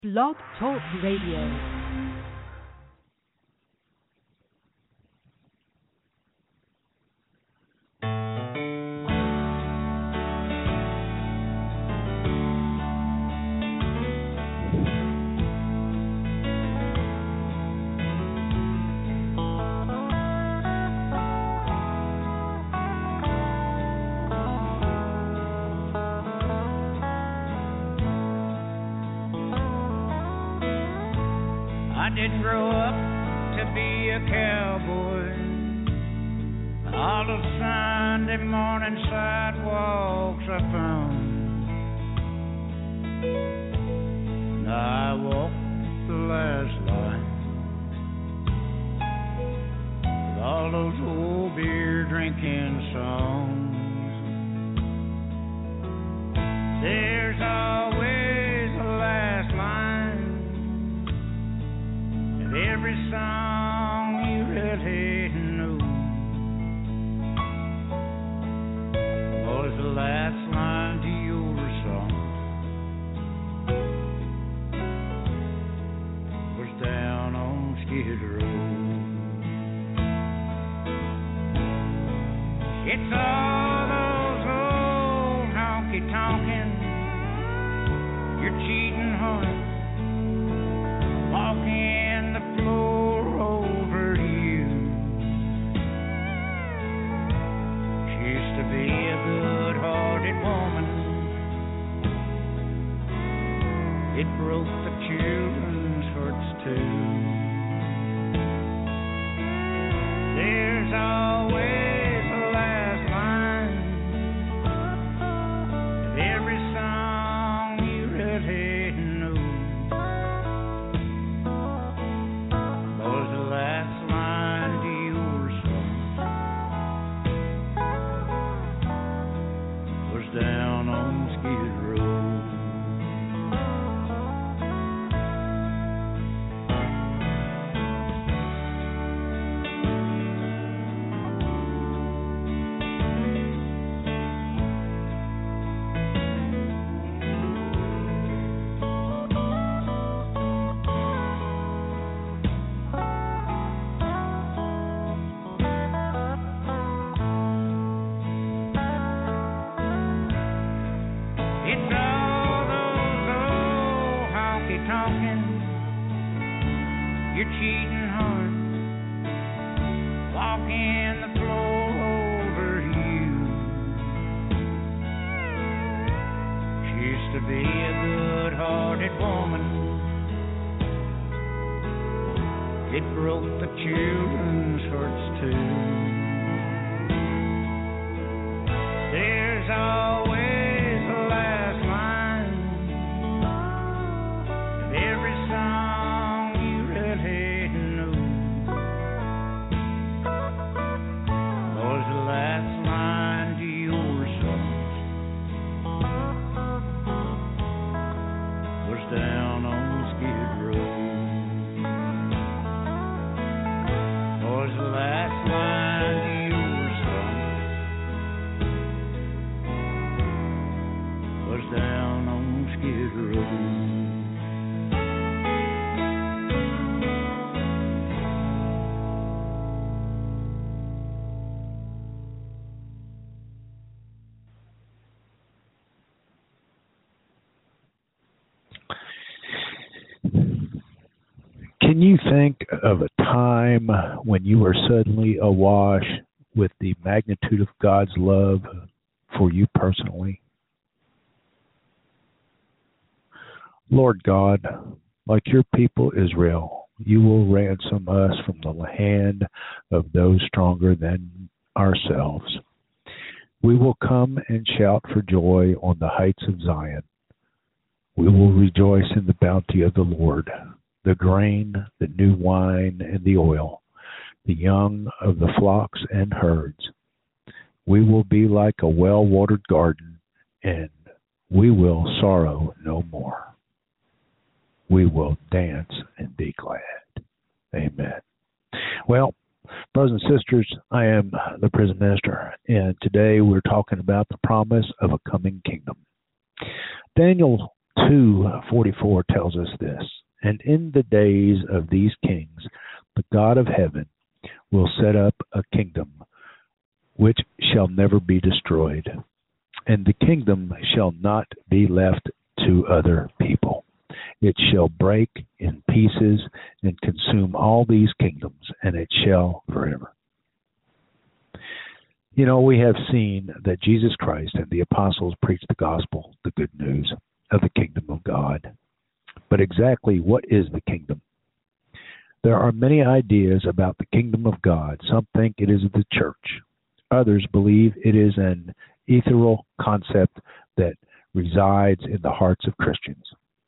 Blog Talk Radio. I didn't grow up to be a cowboy. All those Sunday morning sidewalks I found. I walked the last line with all those old beer drinking songs. There's always a last line. Every song you really know was the last line to your song. Was down on Skid Row. It's all those old honky-tonkin', you're cheating heart, walking floor over you. She used to be a good-hearted woman. It broke the children's hearts too. There's always a last line of every song you really know. Down on Skid Row. You're cheating hard, walking the floor over you. She used to be a good-hearted woman. It broke the children's hearts too. There's always a last line of every song you really know. Was the last line to your songs. Was down on Skid Row. Was the last line to your songs. Was down on Skid Row. Can you think of a time when you were suddenly awash with the magnitude of God's love for you personally? Lord God, like your people Israel, you will ransom us from the hand of those stronger than ourselves. We will come and shout for joy on the heights of Zion. We will rejoice in the bounty of the Lord, the grain, the new wine, and the oil, the young of the flocks and herds. We will be like a well-watered garden, and we will sorrow no more. We will dance and be glad. Amen. Well, brothers and sisters, I am the prison minister, and today we're talking about the promise of a coming kingdom. Daniel 2:44 tells us this. And in the days of these kings, the God of heaven will set up a kingdom which shall never be destroyed, and the kingdom shall not be left to other people. It shall break in pieces and consume all these kingdoms, and it shall forever. You know, we have seen that Jesus Christ and the apostles preached the gospel, the good news of the kingdom of God. But exactly what is the kingdom? There are many ideas about the kingdom of God. Some think it is the church. Others believe it is an ethereal concept that resides in the hearts of Christians.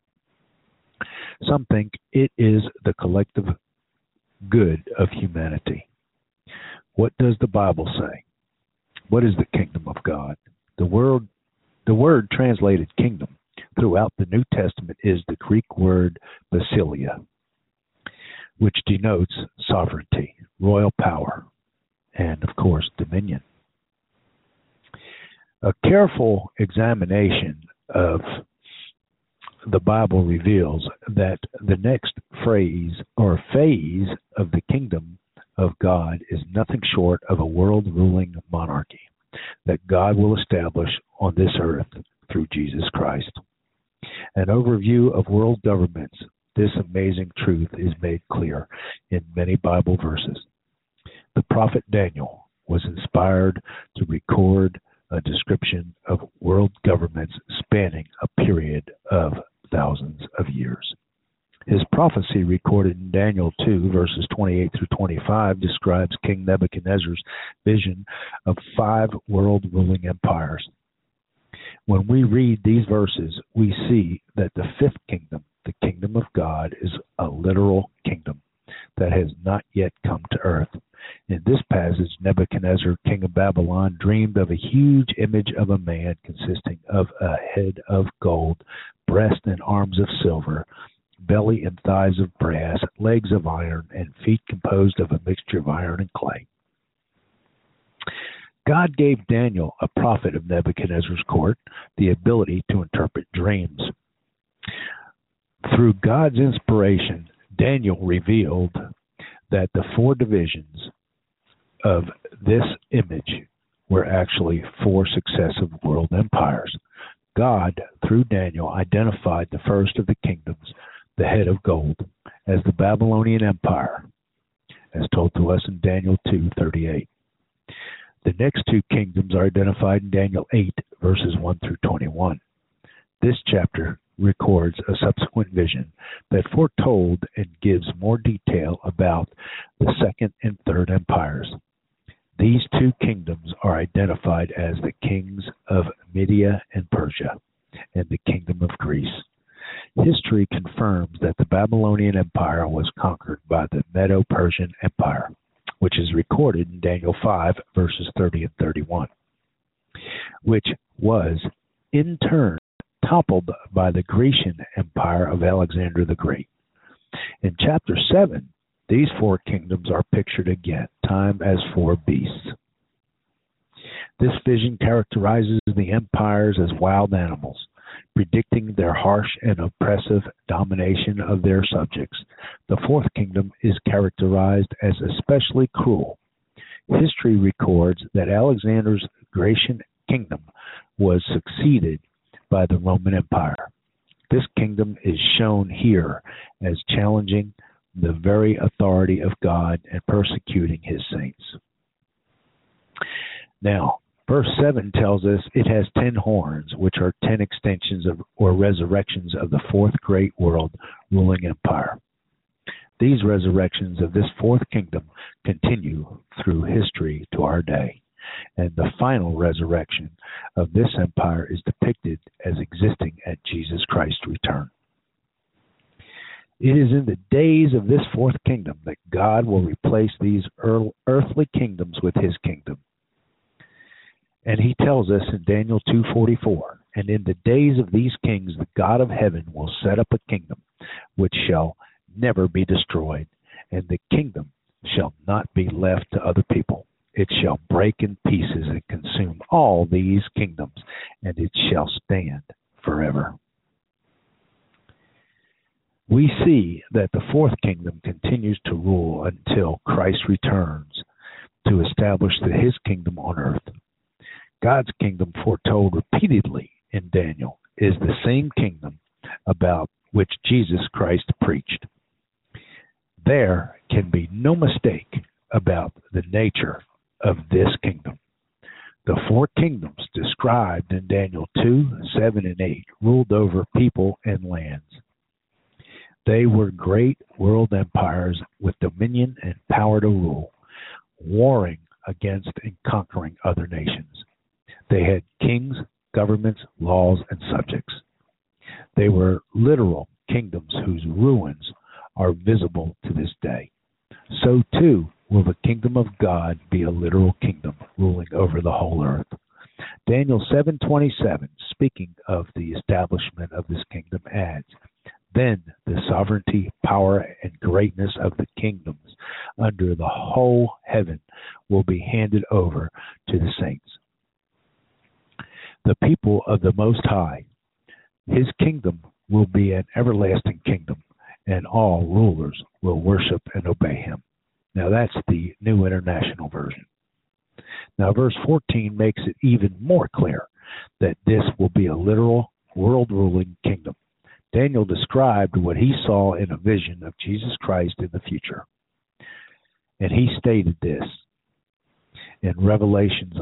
Some think it is the collective good of humanity. What does the Bible say? What is the kingdom of God? The word translated kingdom throughout the New Testament is the Greek word basileia, which denotes sovereignty, royal power, and, of course, dominion. A careful examination of the Bible reveals that the next phrase or phase of the kingdom of God is nothing short of a world-ruling monarchy that God will establish on this earth through Jesus Christ. An overview of world governments, this amazing truth is made clear in many Bible verses. The prophet Daniel was inspired to record a description of world governments spanning a period of thousands of years. His prophecy recorded in Daniel 2, verses 28 through 25, describes King Nebuchadnezzar's vision of 5 world-ruling empires. When we read these verses, we see that the 5th kingdom, the kingdom of God, is a literal kingdom that has not yet come to earth. In this passage, Nebuchadnezzar, king of Babylon, dreamed of a huge image of a man consisting of a head of gold, breast and arms of silver, belly and thighs of brass, legs of iron, and feet composed of a mixture of iron and clay. God gave Daniel, a prophet of Nebuchadnezzar's court, the ability to interpret dreams. Through God's inspiration, Daniel revealed that the 4 divisions of this image were actually 4 successive world empires. God, through Daniel, identified the first of the kingdoms, the head of gold, as the Babylonian Empire, as told to us in Daniel 2:38. The next 2 kingdoms are identified in Daniel 8, verses 1 through 21. This chapter records a subsequent vision that foretold and gives more detail about the 2nd and 3rd empires. These 2 kingdoms are identified as the kings of Media and Persia and the kingdom of Greece. History confirms that the Babylonian Empire was conquered by the Medo-Persian Empire, which is recorded in Daniel 5, verses 30 and 31, which was, in turn, toppled by the Grecian Empire of Alexander the Great. In chapter 7, these 4 kingdoms are pictured again, time as 4 beasts. This vision characterizes the empires as wild animals, predicting their harsh and oppressive domination of their subjects. The 4th kingdom is characterized as especially cruel. History records that Alexander's Grecian kingdom was succeeded by the Roman Empire. This kingdom is shown here as challenging the very authority of God and persecuting his saints. Now, verse 7 tells us it has 10 horns, which are 10 extensions of or resurrections of the 4th great world ruling empire. These resurrections of this 4th kingdom continue through history to our day, and the final resurrection of this empire is depicted as existing at Jesus Christ's return. It is in the days of this 4th kingdom that God will replace these earthly kingdoms with his kingdom. And he tells us in Daniel 2:44, and in the days of these kings the God of heaven will set up a kingdom which shall never be destroyed, and the kingdom shall not be left to other people. It shall break in pieces and consume all these kingdoms, and it shall stand forever. We see that the fourth kingdom continues to rule until Christ returns to establish his kingdom on earth. God's kingdom, foretold repeatedly in Daniel, is the same kingdom about which Jesus Christ preached. There can be no mistake about the nature of this kingdom. The four kingdoms described in Daniel 2, 7, and 8 ruled over people and lands. They were great world empires with dominion and power to rule, warring against and conquering other nations. They had kings, governments, laws, and subjects. They were literal kingdoms whose ruins are visible to this day. So too will the kingdom of God be a literal kingdom ruling over the whole earth. Daniel 7:27, speaking of the establishment of this kingdom, adds, "Then the sovereignty, power, and greatness of the kingdoms under the whole heaven will be handed over to the saints." The people of the Most High, his kingdom will be an everlasting kingdom, and all rulers will worship and obey him. Now that's the New International Version. Now verse 14 makes it even more clear that this will be a literal world-ruling kingdom. Daniel described what he saw in a vision of Jesus Christ in the future. And he stated this in Revelations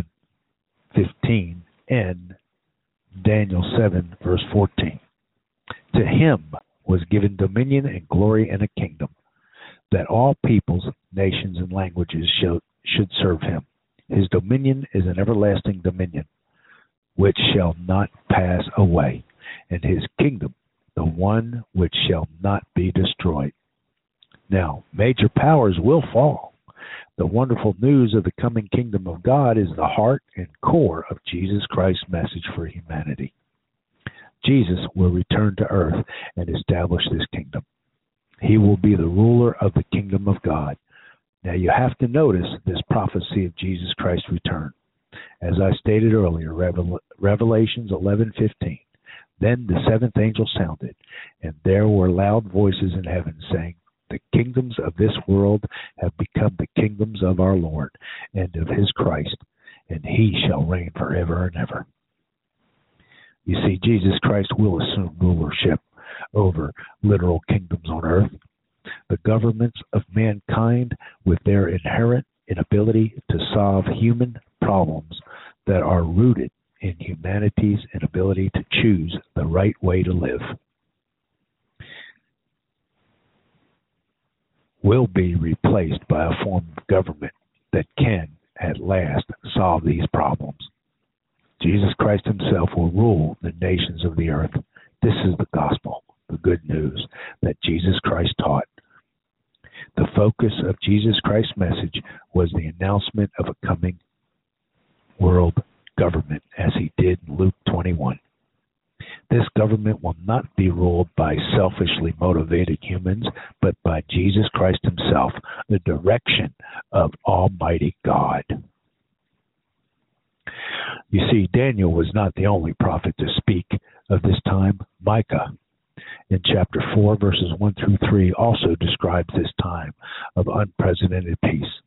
11:15 and Daniel 7, verse 14. To him was given dominion and glory and a kingdom, that all peoples, nations, and languages should serve him. His dominion is an everlasting dominion, which shall not pass away, and his kingdom, the one which shall not be destroyed. Now, major powers will fall. The wonderful news of the coming kingdom of God is the heart and core of Jesus Christ's message for humanity. Jesus will return to earth and establish this kingdom. He will be the ruler of the kingdom of God. Now you have to notice this prophecy of Jesus Christ's return. As I stated earlier, Revelations 11:15. Then the seventh angel sounded, and there were loud voices in heaven saying, "The kingdoms of this world have become the kingdoms of our Lord and of his Christ, and he shall reign forever and ever." You see, Jesus Christ will assume rulership over literal kingdoms on earth. The governments of mankind, with their inherent inability to solve human problems that are rooted in humanity's inability to choose the right way to live, will be replaced by a form of government that can, at last, solve these problems. Jesus Christ himself will rule the nations of the earth. This is the gospel, the good news that Jesus Christ taught. The focus of Jesus Christ's message was the announcement of a coming world government, as he did in Luke 21. This government will not be ruled by selfishly motivated humans, but by Jesus Christ himself, the direction of Almighty God. You see, Daniel was not the only prophet to speak of this time. Micah, in chapter 4, verses 1 through 3, also describes this time of unprecedented peace.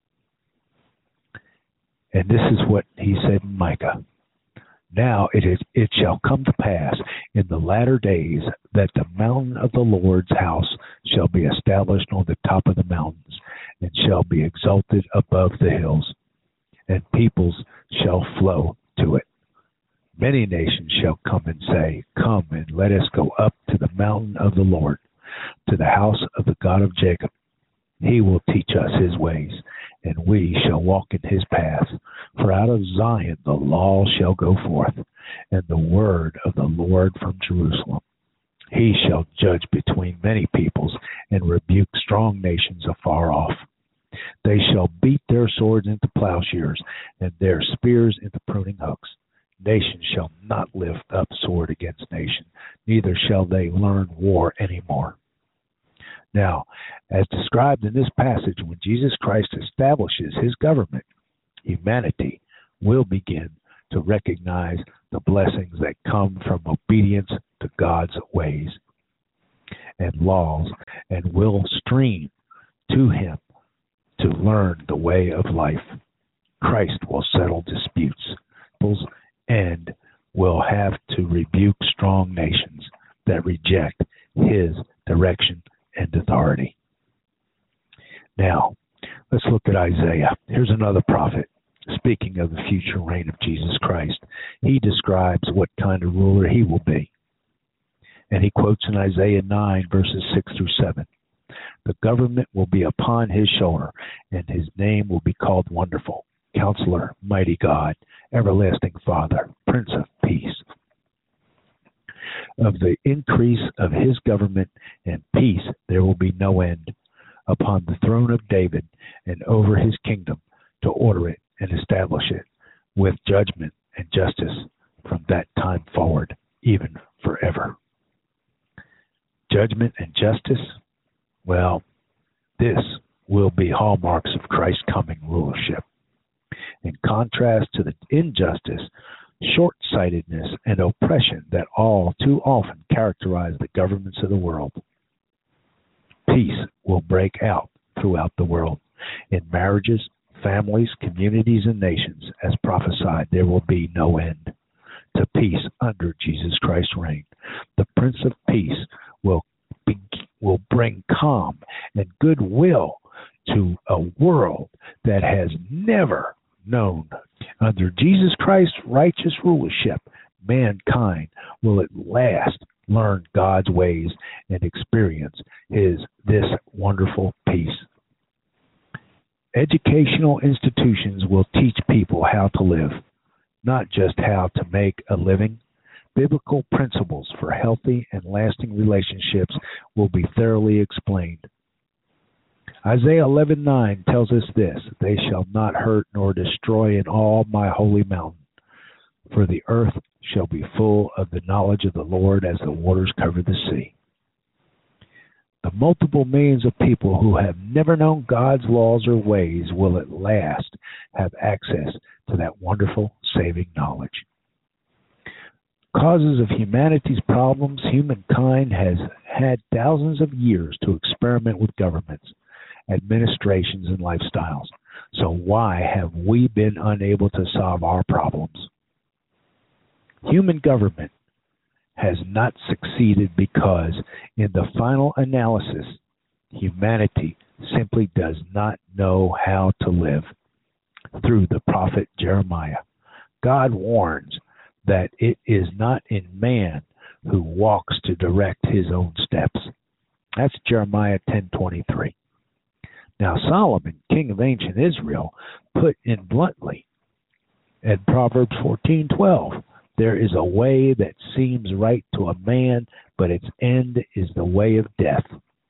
And this is what he said in Micah. Now it shall come to pass in the latter days that the mountain of the Lord's house shall be established on the top of the mountains, and shall be exalted above the hills, and peoples shall flow to it. Many nations shall come and say, "Come and let us go up to the mountain of the Lord, to the house of the God of Jacob. He will teach us his ways, and we shall walk in his paths. For out of Zion the law shall go forth, and the word of the Lord from Jerusalem. He shall judge between many peoples, and rebuke strong nations afar off. They shall beat their swords into plowshares, and their spears into pruning hooks. Nation shall not lift up sword against nation, neither shall they learn war any more." Now, as described in this passage, when Jesus Christ establishes his government, humanity will begin to recognize the blessings that come from obedience to God's ways. and laws and will stream to him to learn the way of life. Christ will settle disputes and will have to rebuke strong nations that reject his direction and authority. Now, let's look at Isaiah. Here's another prophet speaking of the future reign of Jesus Christ. He describes what kind of ruler he will be. And he quotes in Isaiah 9, verses 6 through 7. The government will be upon his shoulder, and his name will be called Wonderful, Counselor, Mighty God, Everlasting Father, Prince of Peace. Of the increase of his government and peace there will be no end, upon the throne of David and over his kingdom, to order it and establish it with judgment and justice from that time forward, even forever. Judgment and justice? Well, this will be hallmarks of Christ's coming rulership. In contrast to the injustice, short-sightedness, and oppression that all too often characterize the governments of the world, peace will break out throughout the world. In marriages, families, communities, and nations, as prophesied, there will be no end to peace under Jesus Christ's reign. The Prince of Peace will bring calm and goodwill to a world that has never known. Under Jesus Christ's righteous rulership, mankind will at last learn God's ways and experience this wonderful peace. Educational institutions will teach people how to live, not just how to make a living. Biblical principles for healthy and lasting relationships will be thoroughly explained. Isaiah 11:9 tells us this: "They shall not hurt nor destroy in all my holy mountain, for the earth shall be full of the knowledge of the Lord as the waters cover the sea." The multiple millions of people who have never known God's laws or ways will at last have access to that wonderful saving knowledge. Causes of humanity's problems: humankind has had thousands of years to experiment with governments, administrations, and lifestyles. So why have we been unable to solve our problems? Human government has not succeeded because, in the final analysis, humanity simply does not know how to live. Through the prophet Jeremiah, God warns that it is not in man who walks to direct his own steps. That's Jeremiah 10:23. Now Solomon, king of ancient Israel, put in bluntly in Proverbs 14:12, "There is a way that seems right to a man, but its end is the way of death."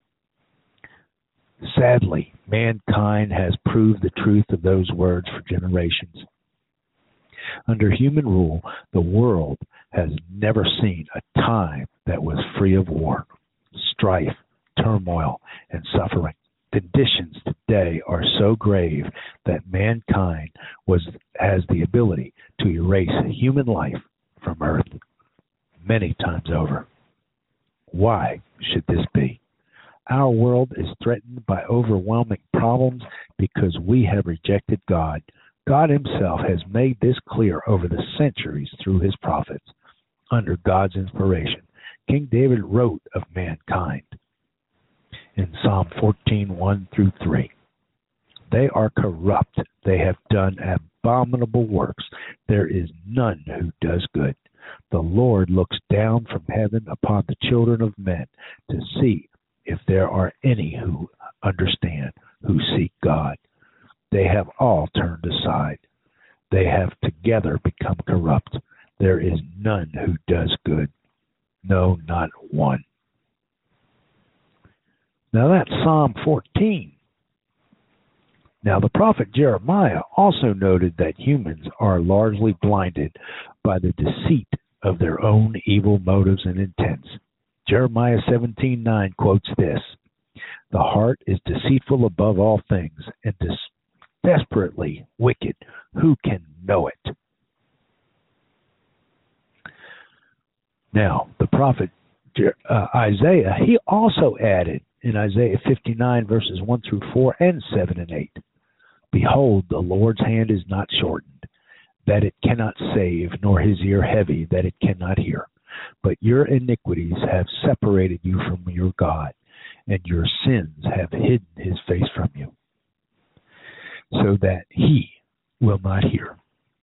Sadly, mankind has proved the truth of those words for generations. Under human rule, the world has never seen a time that was free of war, strife, turmoil, and suffering. Conditions today are so grave that mankind has the ability to erase human life from earth many times over. Why should this be? Our world is threatened by overwhelming problems because we have rejected God. God himself has made this clear over the centuries through his prophets. Under God's inspiration, King David wrote of mankind in Psalm 14:1 through 3. "They are corrupt. They have done abominable works. There is none who does good. The Lord looks down from heaven upon the children of men to see if there are any who understand, who seek God. They have all turned aside. They have together become corrupt. There is none who does good. No, not one." Now that's Psalm 14. Now the prophet Jeremiah also noted that humans are largely blinded by the deceit of their own evil motives and intents. Jeremiah 17:9 quotes this: "The heart is deceitful above all things and desperately wicked. Who can know it?" Now, the prophet Isaiah, he also added in Isaiah 59, verses 1 through 4 and 7 and 8, Behold, the Lord's hand is not shortened, that it cannot save, nor his ear heavy, that it cannot hear. But your iniquities have separated you from your God, and your sins have hidden his face from you, so that he will not hear.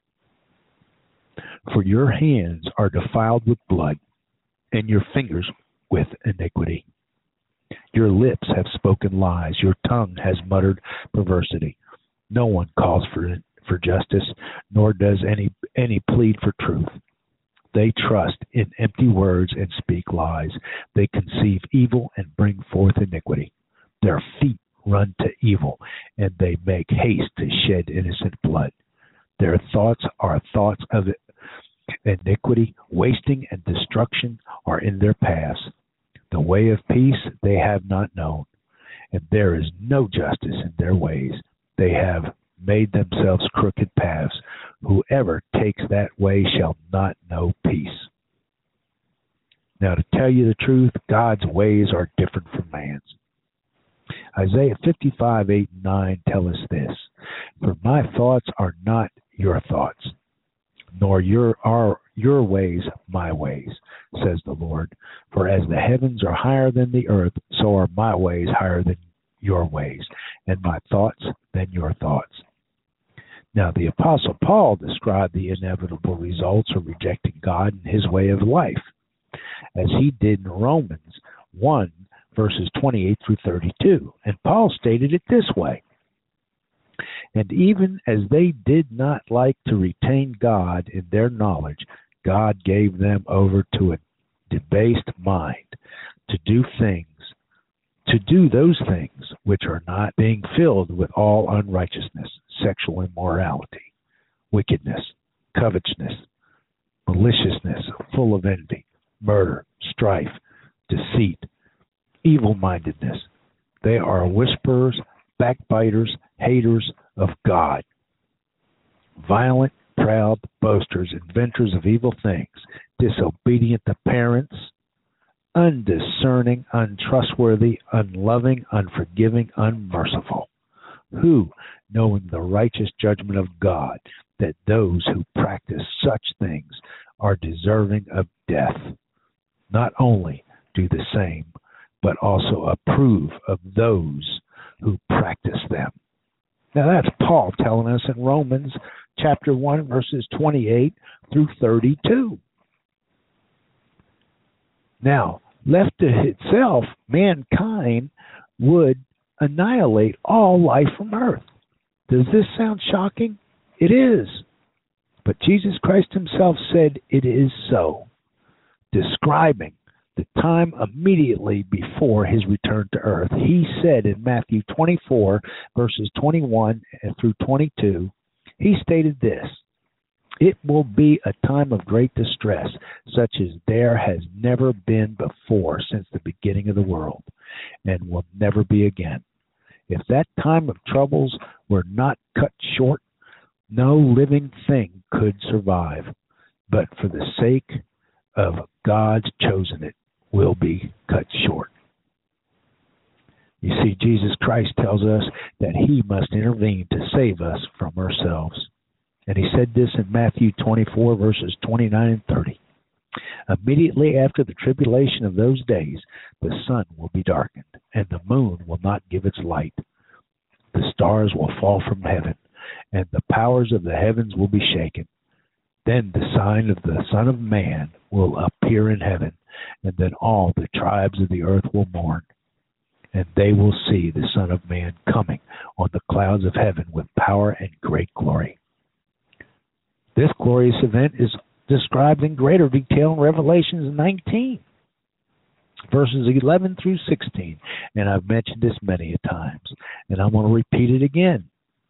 For your hands are defiled with blood, and your fingers with iniquity. Your lips have spoken lies, your tongue has muttered perversity. No one calls for justice, nor does any plead for truth. They trust in empty words and speak lies. They conceive evil and bring forth iniquity. Their feet run to evil, and they make haste to shed innocent blood. Their thoughts are thoughts of iniquity, wasting and destruction are in their paths. The way of peace they have not known, and there is no justice in their ways. They have made themselves crooked paths. Whoever takes that way shall not know peace. Now, to tell you the truth, God's ways are different from man's. Isaiah 55, 8 and 9 tell us this, For my thoughts are not your thoughts, nor are your ways my ways, says the Lord. For as the heavens are higher than the earth, so are my ways higher than your ways, and my thoughts than your thoughts. Now, the Apostle Paul described the inevitable results of rejecting God and his way of life, as he did in Romans 1, verses 28 through 32. And Paul stated it this way, And even as they did not like to retain God in their knowledge, God gave them over to a debased mind to do those things which are not, being filled with all unrighteousness, sexual immorality, wickedness, covetousness, maliciousness, full of envy, murder, strife, deceit, evil-mindedness. They are whisperers, backbiters, haters of God, violent, proud, boasters, inventors of evil things, disobedient to parents, undiscerning, untrustworthy, unloving, unforgiving, unmerciful, who, knowing the righteous judgment of God, that those who practice such things are deserving of death, not only do the same, but also approve of those who practice them. Now that's Paul telling us in Romans chapter 1, verses 28 through 32. Now, left to itself, mankind would annihilate all life from earth. Does this sound shocking? It is. But Jesus Christ himself said it is so, describing the time immediately before his return to earth. He said in Matthew 24, verses 21 through 22, he stated this, It will be a time of great distress, such as there has never been before since the beginning of the world, and will never be again. If that time of troubles were not cut short, no living thing could survive, but for the sake of God's chosen it will be cut short. You see, Jesus Christ tells us that he must intervene to save us from ourselves. And he said this in Matthew 24, verses 29 and 30. Immediately after the tribulation of those days, the sun will be darkened, and the moon will not give its light. The stars will fall from heaven, and the powers of the heavens will be shaken. Then the sign of the Son of Man will appear in heaven, and then all the tribes of the earth will mourn. And they will see the Son of Man coming on the clouds of heaven with power and great glory. This glorious event is described in greater detail in Revelation 19, verses 11 through 16. And I've mentioned this many a times, and I'm going to repeat it again.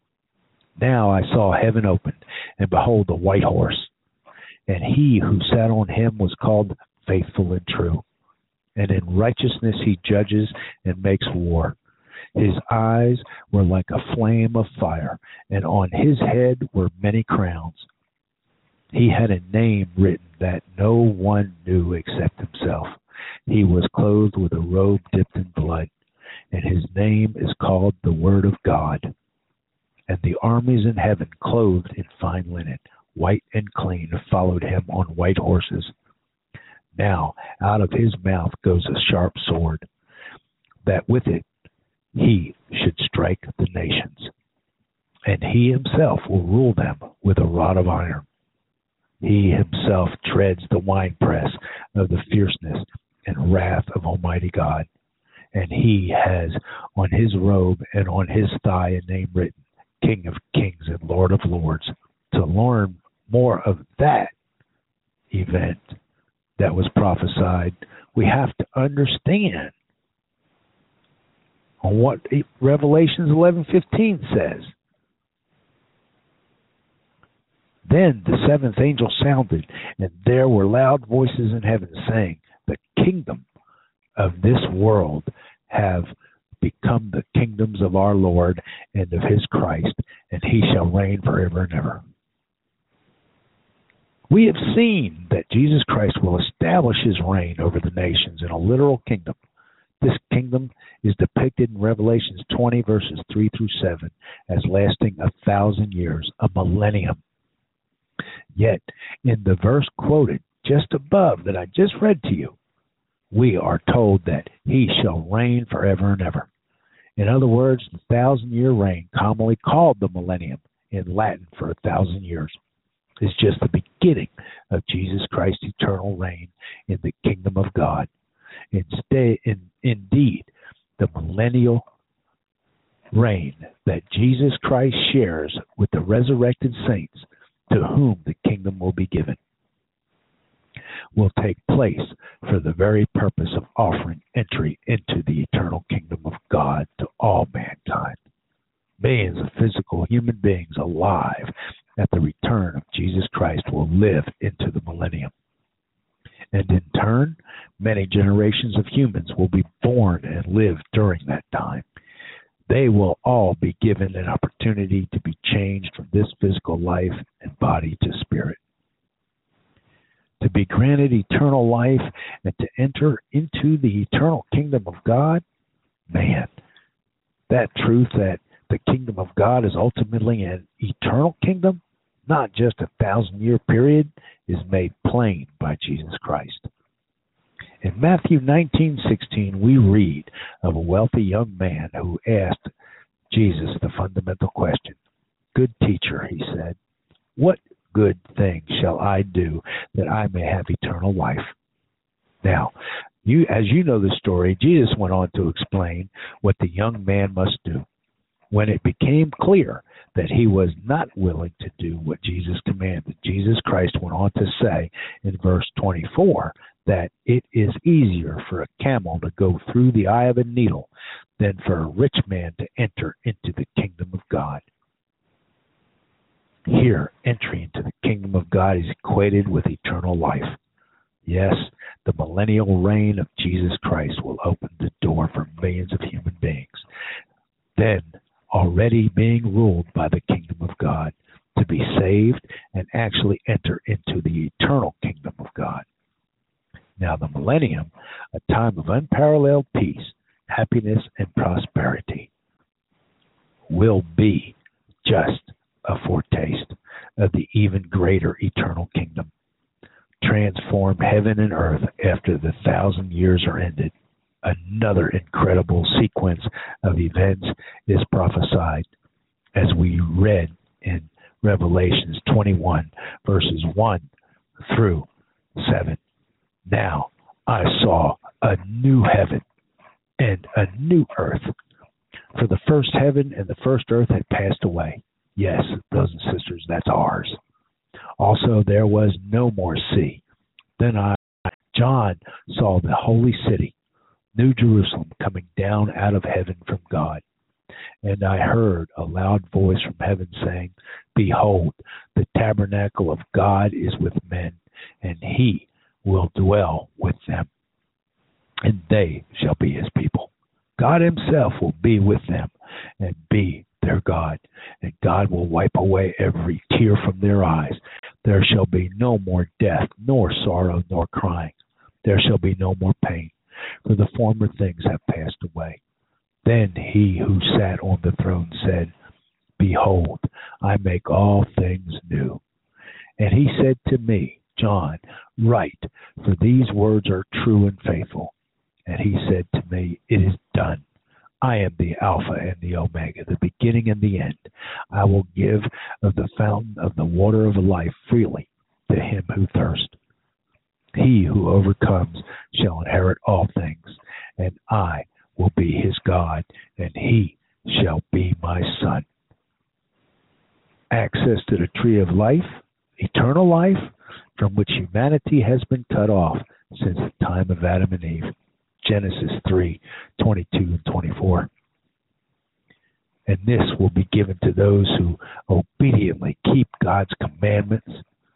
Now I saw heaven opened, and behold, a white horse. And he who sat on him was called Faithful and True. And in righteousness he judges and makes war. His eyes were like a flame of fire, and on his head were many crowns. He had a name written that no one knew except himself. He was clothed with a robe dipped in blood, and his name is called the Word of God. And the armies in heaven, clothed in fine linen, white and clean, followed him on white horses. Now out of his mouth goes a sharp sword, that with it he should strike the nations. And he himself will rule them with a rod of iron. He himself treads the winepress of the fierceness and wrath of Almighty God. And he has on his robe and on his thigh a name written, King of Kings and Lord of Lords. To learn more of that event that was prophesied, we have to understand on what Revelations 11:15 says. Then the seventh angel sounded, and there were loud voices in heaven saying, the kingdom of this world have become the kingdoms of our Lord and of his Christ, and he shall reign forever and ever. We have seen that Jesus Christ will establish his reign over the nations in a literal kingdom. This kingdom is depicted in Revelations 20, verses 3 through 7, as lasting 1,000 years, a millennium. Yet, in the verse quoted just above that I just read to you, we are told that he shall reign forever and ever. In other words, the 1,000-year reign, commonly called the millennium in Latin for 1,000 years, is just the beginning of Jesus Christ's eternal reign in the kingdom of God. Indeed, the millennial reign that Jesus Christ shares with the resurrected saints to whom the kingdom will be given will take place for the very purpose of offering entry into the eternal kingdom of God to all mankind. Millions of physical human beings alive at the return of Jesus Christ will live into the millennium. And in turn, many generations of humans will be born and live during that time. They will all be given an opportunity to be changed from this physical life and body to spirit. To be granted eternal life and to enter into the eternal kingdom of God, man, that truth that the kingdom of God is ultimately an eternal kingdom, not just a 1,000-year period, is made plain by Jesus Christ. In Matthew 19:16, we read of a wealthy young man who asked Jesus the fundamental question. Good teacher, he said, what good thing shall I do that I may have eternal life? Now, as you know the story, Jesus went on to explain what the young man must do. When it became clear that he was not willing to do what Jesus commanded, Jesus Christ went on to say in verse 24 that it is easier for a camel to go through the eye of a needle than for a rich man to enter into the kingdom of God. Here, entry into the kingdom of God is equated with eternal life. Yes, the millennial reign of Jesus Christ will open the door for millions of human beings, then already being ruled by the kingdom of God, to be saved and actually enter into the eternal kingdom of God. Now, the millennium, a time of unparalleled peace, happiness, and prosperity, will be just a foretaste of the even greater eternal kingdom. Transformed heaven and earth after the 1,000 years are ended. Another incredible sequence of events is prophesied, as we read in Revelations 21, verses 1 through 7. Now I saw a new heaven and a new earth, for the first heaven and the first earth had passed away. Yes, brothers and sisters, that's ours. Also, there was no more sea. Then I, John, saw the holy city, New Jerusalem, coming down out of heaven from God. And I heard a loud voice from heaven saying, Behold, the tabernacle of God is with men, and he will dwell with them, and they shall be his people. God himself will be with them and be their God, and God will wipe away every tear from their eyes. There shall be no more death, nor sorrow, nor crying. There shall be no more pain, for the former things have passed away. Then he who sat on the throne said, Behold, I make all things new. And he said to me, John, write, for these words are true and faithful. And he said to me, It is done. I am the Alpha and the Omega, the beginning and the end. I will give of the fountain of the water of life freely to him who thirsts. He who overcomes shall inherit all things, and I will be his God, and he shall be my son. Access to the tree of life, eternal life, from which humanity has been cut off since the time of Adam and Eve. Genesis 3:22 and 24. And this will be given to those who obediently keep God's commandments.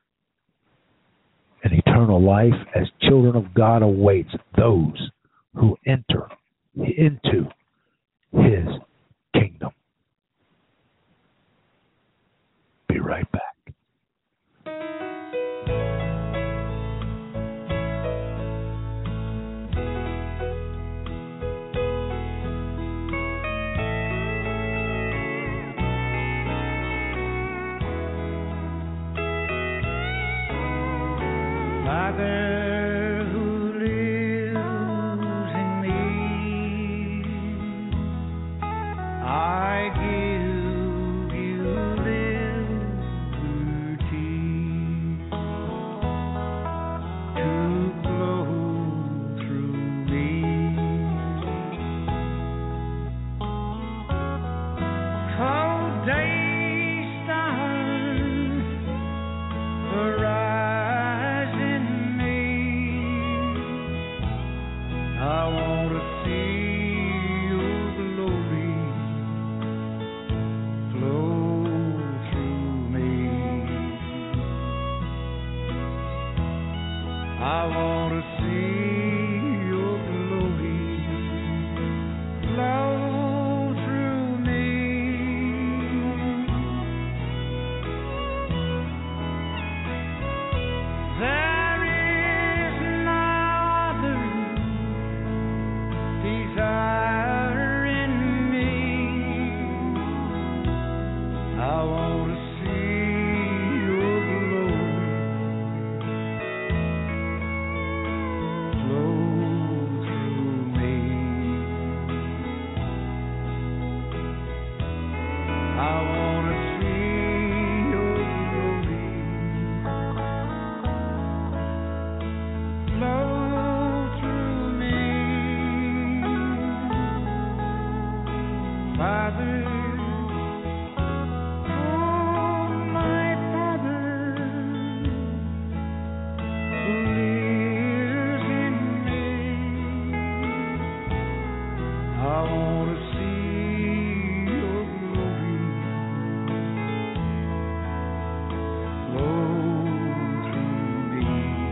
And eternal life as children of God awaits those who enter into his kingdom. Be right back. Father who lives in me, I give you liberty to flow through me. Cold day stars arise in me. I want to see your glory flow through me. I want to see your glory flow through me. There is no other desire in me. I want to see your glory flow through me. I want to see your glory flow through me. Father, oh my Father, who lives in me, I want to see your glory flow through me.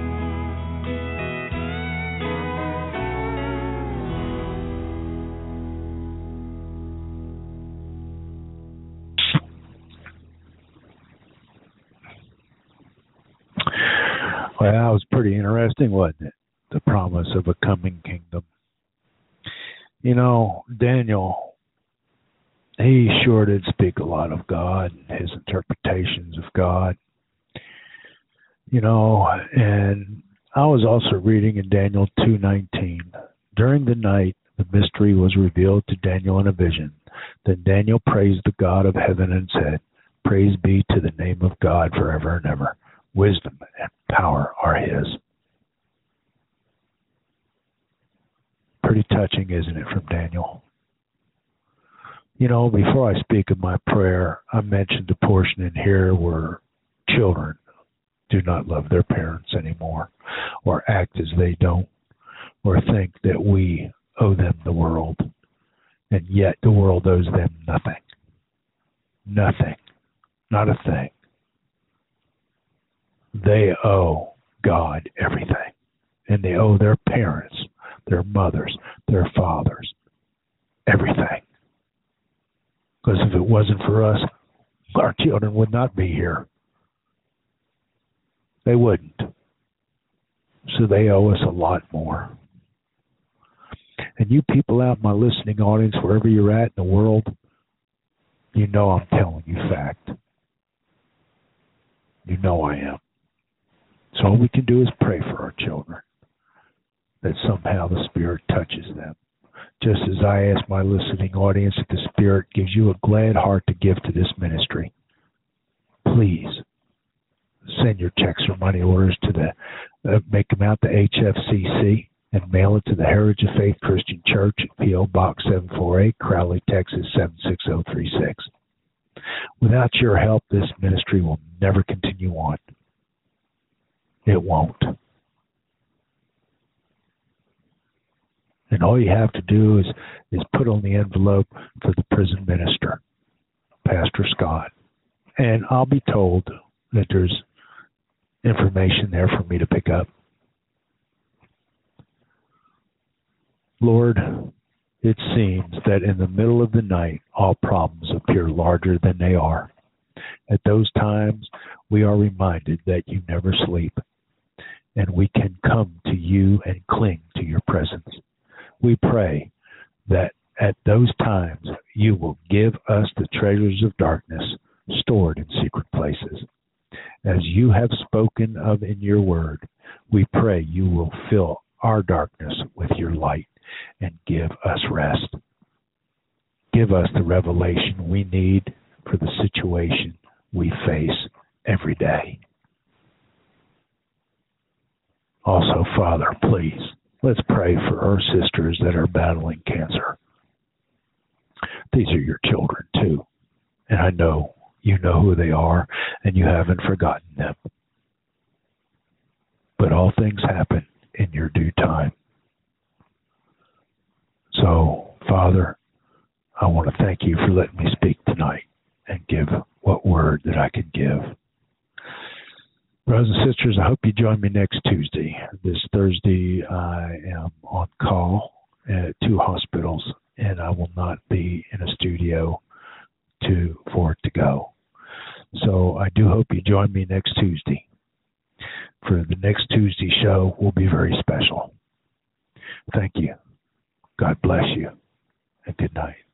Well, that was pretty interesting, wasn't it? The promise of a coming kingdom. You know, Daniel, he sure did speak a lot of God, his interpretations of God. You know, and I was also reading in Daniel 2:19. During the night, the mystery was revealed to Daniel in a vision. Then Daniel praised the God of heaven and said, Praise be to the name of God forever and ever. Wisdom and power are his. Pretty touching, isn't it, from Daniel? You know, before I speak of my prayer, I mentioned the portion in here where children do not love their parents anymore, or act as they don't, or think that we owe them the world, and yet the world owes them nothing. Nothing. Not a thing. They owe God everything, and they owe their parents, their mothers, their fathers, everything. Because if it wasn't for us, our children would not be here. They wouldn't. So they owe us a lot more. And you people out in my listening audience, wherever you're at in the world, you know I'm telling you fact. You know I am. So all we can do is pray for our children, that somehow the Spirit touches them. Just as I ask my listening audience if the Spirit gives you a glad heart to give to this ministry, please send your checks or money orders to make them out to HFCC and mail it to the Heritage of Faith Christian Church at P.O. Box 748, Crowley, Texas 76036. Without your help, this ministry will never continue on. It won't. And all you have to do is put on the envelope for the prison minister, Pastor Scott. And I'll be told that there's information there for me to pick up. Lord, it seems that in the middle of the night, all problems appear larger than they are. At those times, we are reminded that you never sleep, and we can come to you and cling to your presence. We pray that at those times, you will give us the treasures of darkness stored in secret places. As you have spoken of in your word, we pray you will fill our darkness with your light and give us rest. Give us the revelation we need for the situation we face every day. Also, Father, please, let's pray for our sisters that are battling cancer. These are your children, too. And I know you know who they are, and you haven't forgotten them. But all things happen in your due time. So, Father, I want to thank you for letting me speak tonight and give what word that I can give. Brothers and sisters, I hope you join me next Tuesday. This Thursday, I am on call at 2 hospitals, and I will not be in a studio for it to go. So I do hope you join me next Tuesday. For the next Tuesday show will be very special. Thank you. God bless you, and good night.